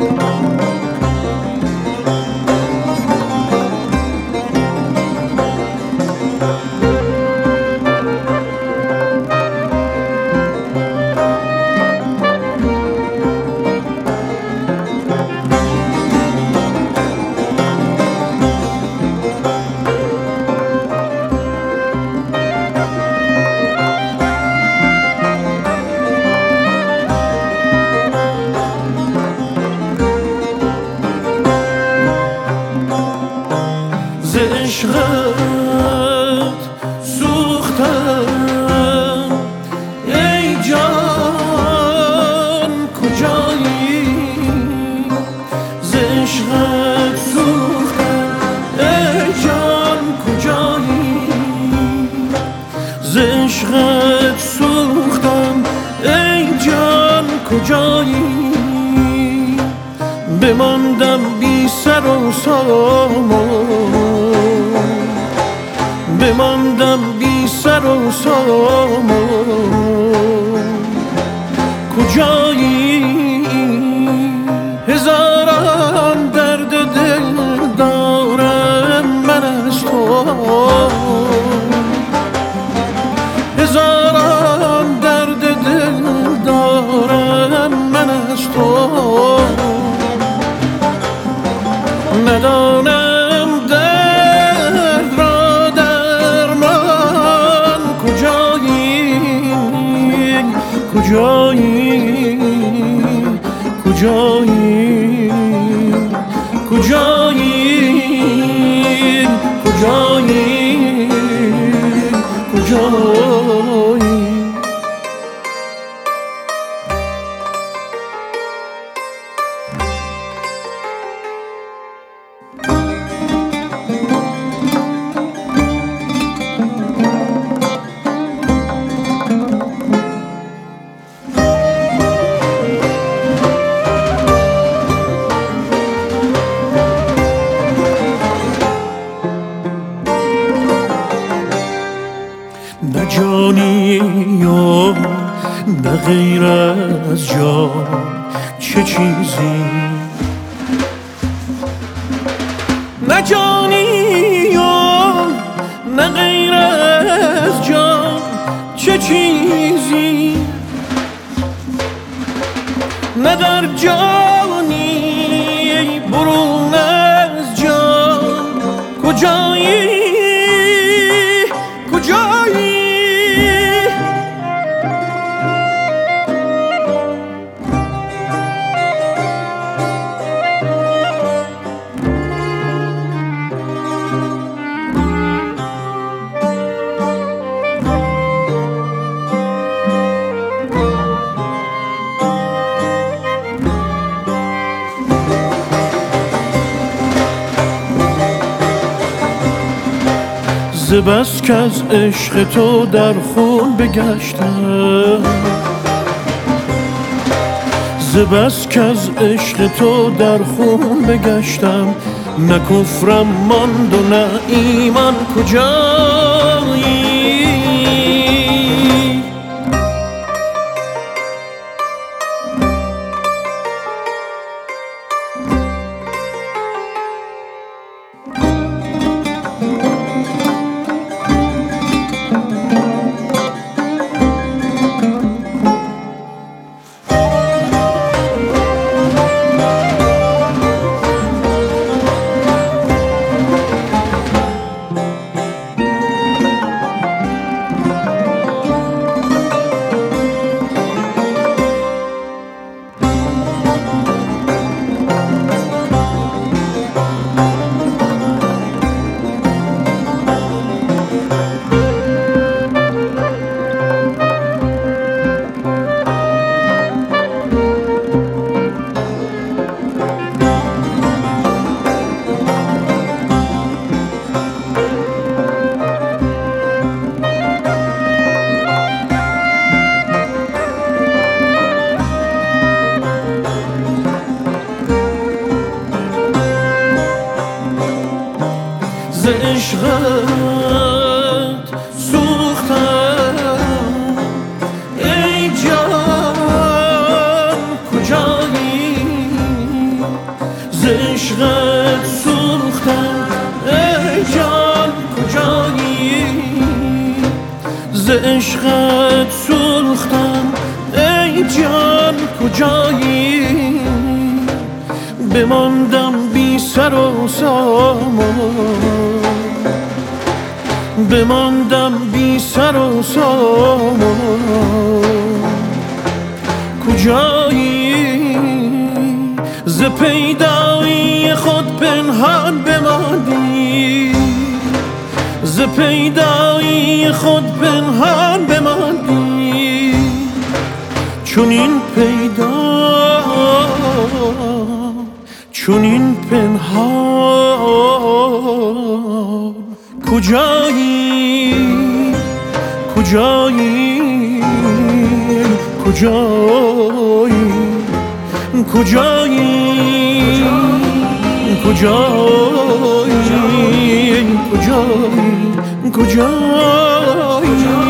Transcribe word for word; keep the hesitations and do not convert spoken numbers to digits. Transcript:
عشقت سوختم ای جان کجایی ز عشقت سوختم ای جان کجایی ز عشقت سوختم ای جان کجایی بماندم بی سر و سامان بماندم بی سر و سامان کجایی هزاران درد دل دارم من از تو هزاران درد دل دارم من از تو ندانم درد را درمان کجایی کجایی کجایی کجایی کجایی کجایی نه جانی و نه غیر از جان چه چیزی نه جانی و نه غیر از جان چه چیزی نه در جانی برون از جان کجایی کجایی ز بس که از عشق تو در خون بگشتم ز بس که از عشق تو در خون بگشتم نه کفرم ماند و نه ایمان کجایی ز عشقت سوختم ای جان کجایی عشقت سوختم ای جان کجایی، ز عشقت سوختم ای جان کجایی، بماندم بی سر و سامان، بماندم بی سر و سامان. کجایی ز پیدایی خود پنهان بماندی، ز پیدایی خود پنهان بماندی، چون این پیدا چون این پنهان. کجایی کجایی کجایی کجایی کجایی کجایی کجایی